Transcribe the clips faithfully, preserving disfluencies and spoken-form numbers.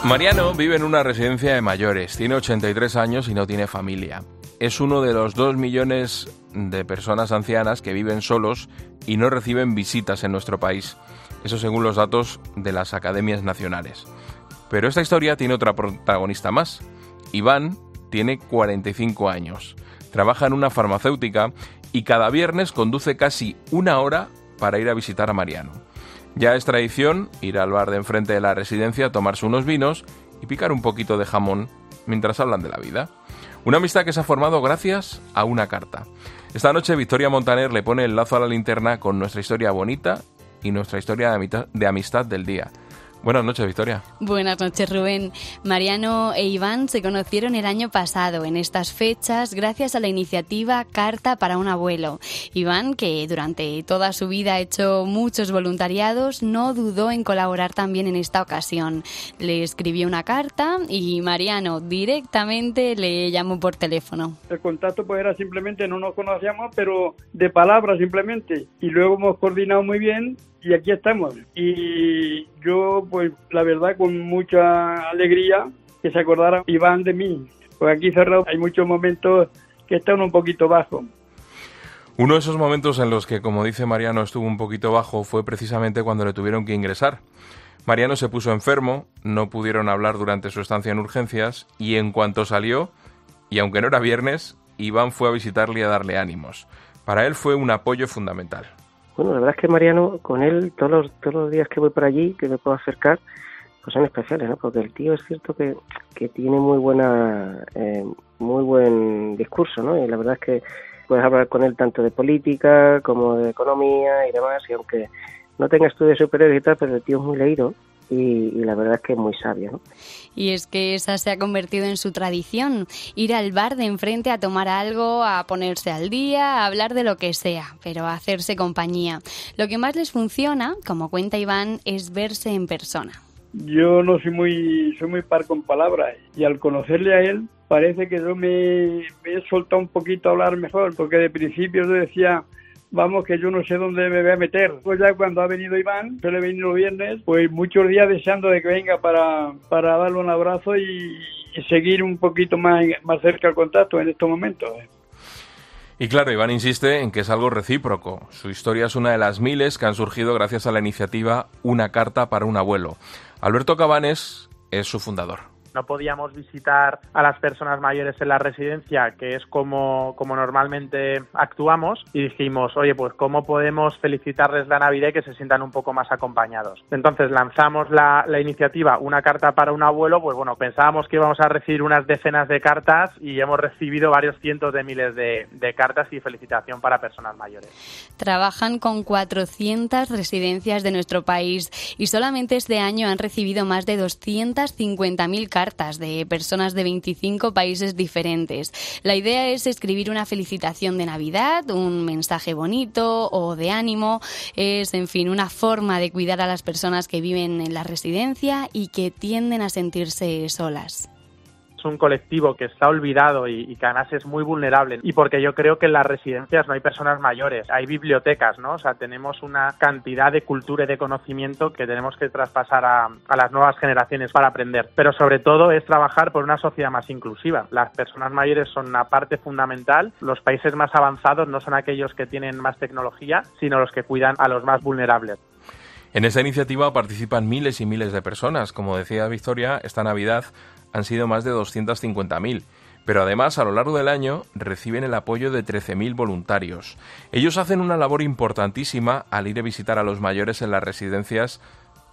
Mariano vive en una residencia de mayores, tiene ochenta y tres años y no tiene familia. Es uno de los dos millones de personas ancianas que viven solos y no reciben visitas en nuestro país. Eso según los datos de las academias nacionales. Pero esta historia tiene otra protagonista más. Iván tiene cuarenta y cinco años, trabaja en una farmacéutica y cada viernes conduce casi una hora para ir a visitar a Mariano. Ya es tradición ir al bar de enfrente de la residencia a tomarse unos vinos y picar un poquito de jamón mientras hablan de la vida. Una amistad que se ha formado gracias a una carta. Esta noche Victoria Montaner le pone el lazo a la linterna con nuestra historia bonita y nuestra historia de amistad del día. Buenas noches, Victoria. Buenas noches, Rubén. Mariano e Iván se conocieron el año pasado en estas fechas gracias a la iniciativa Carta para un abuelo. Iván, que durante toda su vida ha hecho muchos voluntariados, no dudó en colaborar también en esta ocasión. Le escribió una carta y Mariano directamente le llamó por teléfono. El contacto pues era simplemente, no nos conocíamos, pero de palabra simplemente. Y luego hemos coordinado muy bien. Y aquí estamos. Y yo, pues, la verdad, con mucha alegría que se acordara Iván de mí. Pues aquí cerrado hay muchos momentos que están un poquito bajo. Uno de esos momentos en los que, como dice Mariano, estuvo un poquito bajo fue precisamente cuando le tuvieron que ingresar. Mariano se puso enfermo, no pudieron hablar durante su estancia en urgencias y en cuanto salió, y aunque no era viernes, Iván fue a visitarle y a darle ánimos. Para él fue un apoyo fundamental. Bueno, la verdad es que Mariano, con él, todos los, todos los días que voy por allí, que me puedo acercar, pues son especiales, ¿no? Porque el tío es cierto que, que tiene muy buena, eh, muy buen discurso, ¿no? Y la verdad es que puedes hablar con él tanto de política como de economía y demás, y aunque no tenga estudios superiores y tal, pero el tío es muy leído. Y, y la verdad es que es muy sabio, ¿no? Y es que esa se ha convertido en su tradición, ir al bar de enfrente a tomar algo, a ponerse al día, a hablar de lo que sea, pero a hacerse compañía. Lo que más les funciona, como cuenta Iván, es verse en persona. Yo no soy muy soy muy par con palabras y al conocerle a él parece que yo me, me he soltado un poquito a hablar mejor, porque de principio yo decía... Vamos, que yo no sé dónde me voy a meter. Pues ya cuando ha venido Iván, suele venir los viernes, pues muchos días deseando de que venga para, para darle un abrazo y, y seguir un poquito más, más cerca el contacto en estos momentos. Y claro, Iván insiste en que es algo recíproco. Su historia es una de las miles que han surgido gracias a la iniciativa Una Carta para un Abuelo. Alberto Cabanes es su fundador. No podíamos visitar a las personas mayores en la residencia, que es como, como normalmente actuamos, y dijimos, oye, pues ¿cómo podemos felicitarles la Navidad y que se sientan un poco más acompañados? Entonces lanzamos la, la iniciativa Una Carta para un Abuelo. Pues bueno, pensábamos que íbamos a recibir unas decenas de cartas y hemos recibido varios cientos de miles de, de cartas y felicitación para personas mayores. Trabajan con cuatrocientas residencias de nuestro país y solamente este año han recibido más de doscientas cincuenta mil cartas cartas de personas de veinticinco países diferentes. La idea es escribir una felicitación de Navidad, un mensaje bonito o de ánimo. Es, en fin, una forma de cuidar a las personas que viven en la residencia y que tienden a sentirse solas. Es un colectivo que está olvidado y, y que además es muy vulnerable, y porque yo creo que en las residencias no hay personas mayores, hay bibliotecas, ¿no? O sea, tenemos una cantidad de cultura y de conocimiento que tenemos que traspasar a, a las nuevas generaciones para aprender, pero sobre todo es trabajar por una sociedad más inclusiva. Las personas mayores son una parte fundamental. Los países más avanzados no son aquellos que tienen más tecnología, sino los que cuidan a los más vulnerables. En esta iniciativa participan miles y miles de personas. Como decía Victoria, esta Navidad han sido más de doscientas cincuenta mil, pero además a lo largo del año reciben el apoyo de trece mil voluntarios. Ellos hacen una labor importantísima al ir a visitar a los mayores en las residencias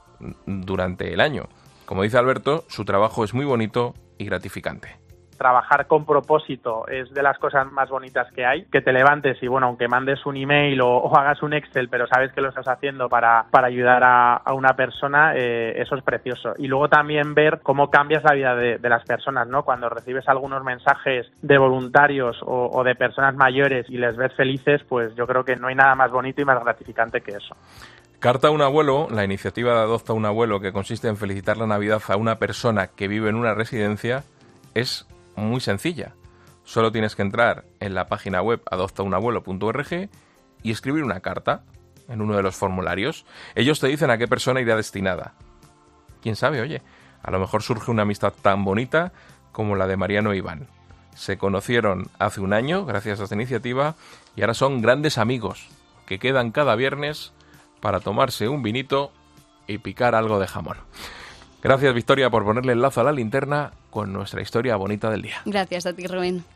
durante el año. Como dice Alberto, su trabajo es muy bonito y gratificante. Trabajar con propósito es de las cosas más bonitas que hay. Que te levantes y, bueno, aunque mandes un email o, o hagas un Excel, pero sabes que lo estás haciendo para, para ayudar a, a una persona, eh, eso es precioso. Y luego también ver cómo cambias la vida de, de las personas, ¿no? Cuando recibes algunos mensajes de voluntarios o, o de personas mayores y les ves felices, pues yo creo que no hay nada más bonito y más gratificante que eso. Carta a un abuelo, la iniciativa de Adopta un Abuelo, que consiste en felicitar la Navidad a una persona que vive en una residencia, es muy sencilla. Solo tienes que entrar en la página web adopta un abuelo punto org y escribir una carta en uno de los formularios. Ellos te dicen a qué persona irá destinada. Quién sabe, oye, A lo mejor surge una amistad tan bonita como la de Mariano e Iván. Se conocieron hace un año gracias a esta iniciativa y ahora son grandes amigos que quedan cada viernes para tomarse un vinito y picar algo de jamón. Gracias, Victoria, por ponerle el lazo a la linterna con nuestra historia bonita del día. Gracias a ti, Rubén.